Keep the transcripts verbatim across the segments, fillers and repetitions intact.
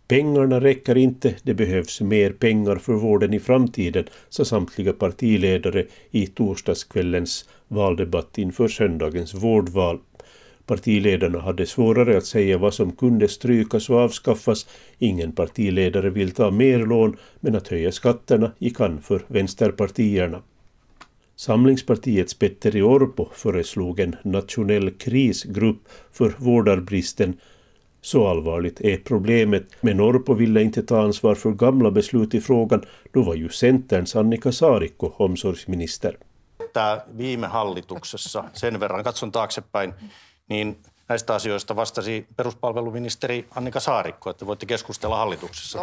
Pengarna räcker inte, det behövs mer pengar för vården i framtiden, sa samtliga partiledare i torsdagskvällens valdebatt inför söndagens vårdval. Partiledarna hade svårare att säga vad som kunde strykas och avskaffas. Ingen partiledare vill ta mer lån, men att höja skatterna gick an för vänsterpartierna. Samlingspartiets Petteri Orpo föreslog en nationell krisgrupp för vårdarbristen. Så allvarligt är problemet, men Orpo ville inte ta ansvar för gamla beslut i frågan. Då var ju Centerns Annika Saarikko omsorgsminister. Tämä viime hallituksessa, sen verran katson taaksepäin, niin näistä asioista vastasi peruspalveluministeri Annika Saarikko, että voitte keskustella hallituksessa.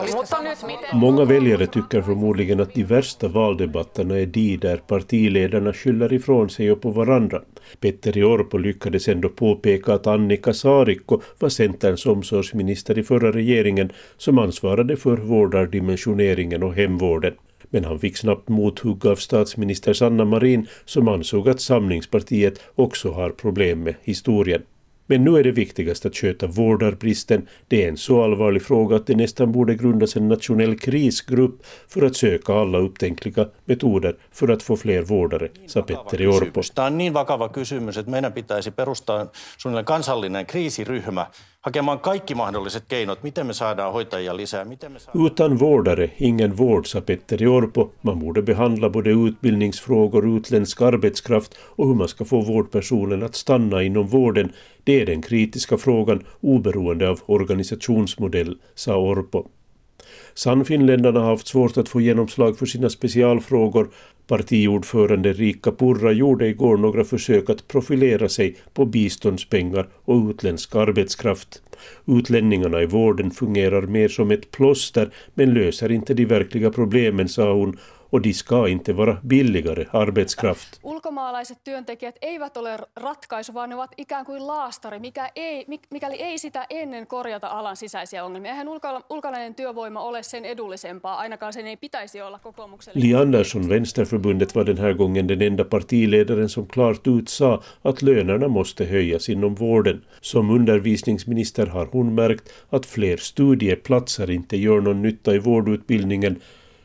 Många väljare tycker förmodligen att de värsta valdebatterna är de där partiledarna skyller ifrån sig och på varandra. Petteri Orpo lyckades ändå påpeka att Annika Saarikko var Centerns omsorgsminister i förra regeringen som ansvarade för vårdardimensioneringen och hemvården. Men han fick snabbt mothugg av statsminister Sanna Marin som ansåg att Samlingspartiet också har problem med historien. Men nu är det viktigast att sköta vårdarbristen. Det är en så allvarlig fråga att det nästan borde grundas en nationell krisgrupp för att söka alla upptänkliga metoder för att få fler vårdare, sa Petteri Orpo. Tämä on niin vakava kysymys, että meidän pitäisi perustaa suunnilleen kansallinen kriisiryhmä hakemaan kaikki mahdolliset keinot, miten me saadaan hoitajia lisää. Miten me saadaan... Utan vårdare, ingen vård, sa Petteri Orpo. Man borde behandla både utbildningsfrågor, utländsk arbetskraft och hur man ska få vårdpersonen att stanna inom vården. Det är den kritiska frågan, oberoende av organisationsmodell, sa Orpo. Sannfinländarna har haft svårt att få genomslag för sina specialfrågor. Partiordförande Riikka Purra gjorde igår några försök att profilera sig på biståndspengar och utländsk arbetskraft. Utlänningarna i vården fungerar mer som ett plåster men löser inte de verkliga problemen, sa hon. Och de ska inte vara billigare arbetskraft. Ulkomaalaiset työntekijät eivät ole ratkaisu, vaan ne ovat ikään kuin laastari, mikä ei, mikäli ei sitä ennen korjata alan sisäisiä ongelmia. Eihän ulkolainen työvoima ole sen edullisempaa, ainakaan sen ei pitäisi olla kokoomukselle. Li Andersson, Vänsterförbundet, var den här gången den enda partiledaren som klart ut sa att lönerna måste höjas inom vården. Som undervisningsminister har hon märkt att fler studieplatser inte gör någon nytta i vårdutbildningen.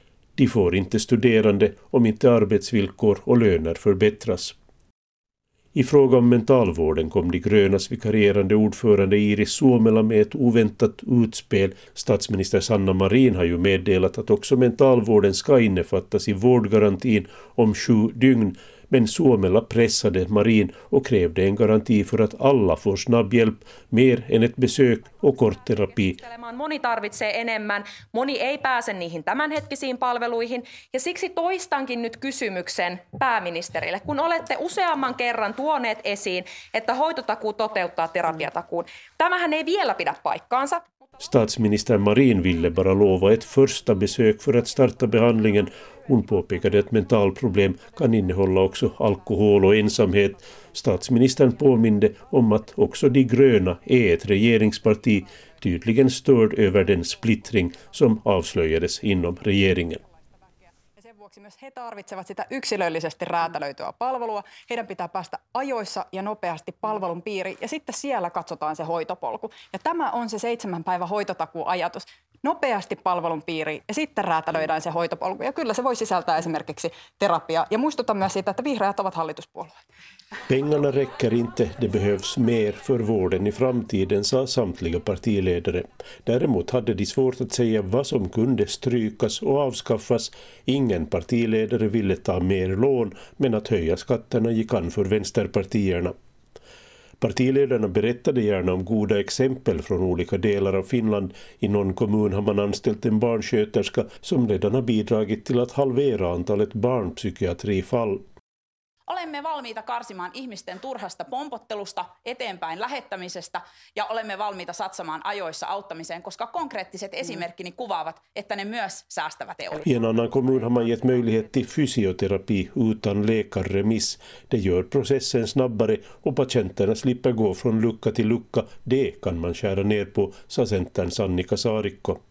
De får inte studerande om inte arbetsvillkor och löner förbättras. I fråga om mentalvården kom de grönas vikarierande ordförande Iris Suomela med ett oväntat utspel. Statsminister Sanna Marin har ju meddelat att också mentalvården ska innefattas i vårdgarantin om sju dygn. Men Suomela pressade Marin och krävde en garanti för att alla får snabb hjälp, mer än ett besök och kortterapi. Moni tarvitsee enemmän, moni ei pääse niihin tämänhetkisiin palveluihin ja siksi toistankin nyt kysymyksen pääministerille. Kun olette useamman kerran tuoneet esiin, että hoitotakuu toteuttaa terapiatakuun, tämähän ei vielä pidä paikkaansa. Statsminister Marin ville bara lova ett första besök för att starta behandlingen. Hon påpekade att mentalproblem kan innehålla också alkohol och ensamhet. Statsministern påminde om att också de gröna är ett regeringsparti, tydligen störd över den splittring som avslöjades inom regeringen. Myös he tarvitsevat sitä yksilöllisesti räätälöityä palvelua. Heidän pitää päästä ajoissa ja nopeasti palvelun piiriin ja sitten siellä katsotaan se hoitopolku. Ja tämä on se seitsemän päivän hoitotakuuajatus. Nopeasti palvelun piiriin ja sitten räätälöidään se hoitopolku. Ja kyllä se voi sisältää esimerkiksi terapiaa. Ja muistutan myös siitä, että vihreät ovat hallituspuolue. Pengarna räcker inte, det behövs mer för vården i framtiden, sa samtliga partiledare. Däremot hade de svårt att säga vad som kunde strykas och avskaffas. Ingen partiledare ville ta mer lån, men att höja skatterna gick an för vänsterpartierna. Partiledarna berättade gärna om goda exempel från olika delar av Finland. I någon kommun har man anställt en barnsköterska som redan har bidragit till att halvera antalet barnpsykiatrifall. Olemme valmiita karsimaan ihmisten turhasta pompottelusta, eteenpäin lähettämisestä ja olemme valmiita satsamaan ajoissa auttamiseen, koska konkreettiset esimerkkini kuvaavat, että ne myös säästävät euroja. I en annan kommun har man gett möjlighet till fysioterapi utan läkarremiss. Det gör processen snabbare och patienterna slipper gå från lucka till lucka. Det kan man skära ner på, sa Centerns Annika Saarikko.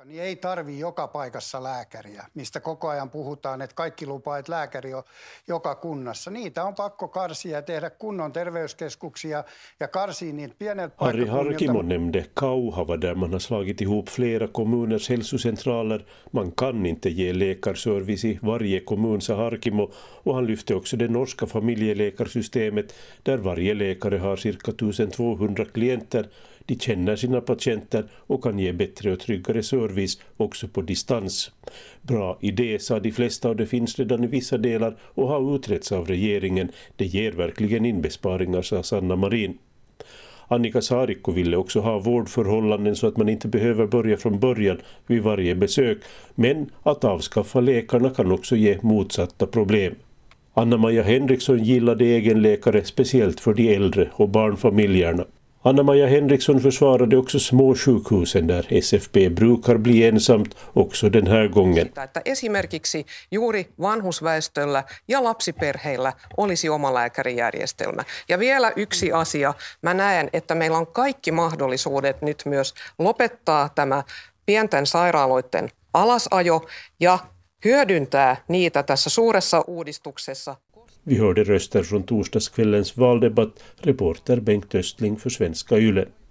Niin ei tarvitse joka paikassa lääkäriä, mistä koko ajan puhutaan, että kaikki lupaa, että lääkäri on joka kunnassa. Niitä on pakko karsia ja tehdä kunnon terveyskeskuksia ja karsia niitä pieneltä paikkakunnilta. Harri Harkimo nämnde Kauhava där man har slagit ihop flera kommuners hälsocentraler. Man kan inte ge läkarservice i varje kommun, sa Harkimo, och han lyfte också det norska familjeläkarsystemet där varje läkare har cirka tusentvåhundra klienter. De känner sina patienter och kan ge bättre och tryggare service också på distans. Bra idé, sa de flesta, och det finns redan i vissa delar och har utretts av regeringen. Det ger verkligen inbesparingar, sa Sanna Marin. Annika Saarikko ville också ha vårdförhållanden så att man inte behöver börja från början vid varje besök. Men att avskaffa läkarna kan också ge motsatta problem. Anna-Maja Henriksson gillade egen läkare speciellt för de äldre och barnfamiljerna. Anna-Maja Henriksson försvarade också små sjukhusen där S F P brukar bli ensamt också den här gången. Että esimerkiksi juuri vanhusväestöllä ja lapsiperheillä olisi oma lääkärijärjestelmä. Ja vielä yksi asia. Mä näen, että meillä on kaikki mahdollisuudet nyt myös lopettaa tämä pienten sairaaloiden alasajo ja hyödyntää niitä tässä suuressa uudistuksessa. Vi hörde röster från torsdagskvällens valdebatt, reporter Bengt Östling för Svenska Yle.